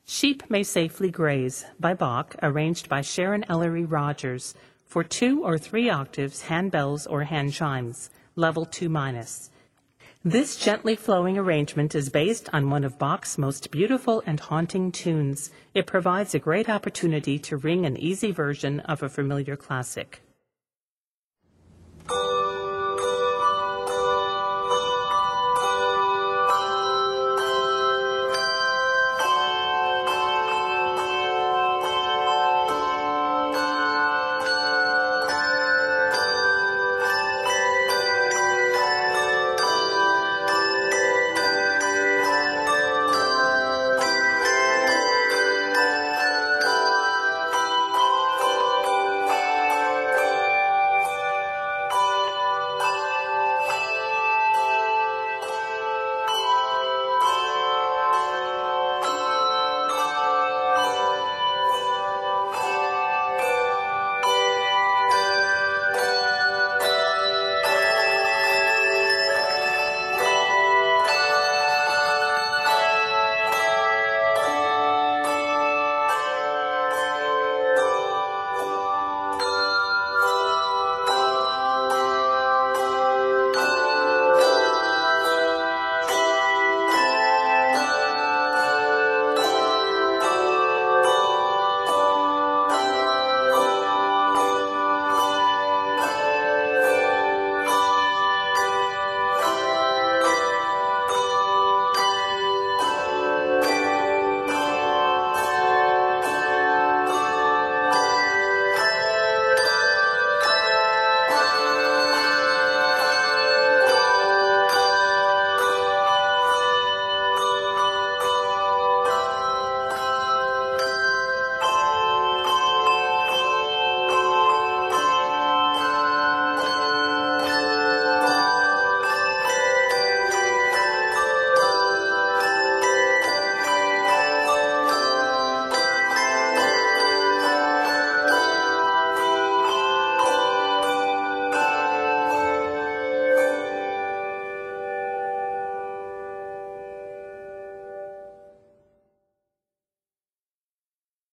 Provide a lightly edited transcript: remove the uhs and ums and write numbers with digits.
Sheep May Safely Graze by Bach, arranged by Sharon Ellery Rogers, for 2 or 3 octaves, handbells or hand chimes, level 2-. This gently flowing arrangement is based on one of Bach's most beautiful and haunting tunes. It provides a great opportunity to ring an easy version of a familiar classic.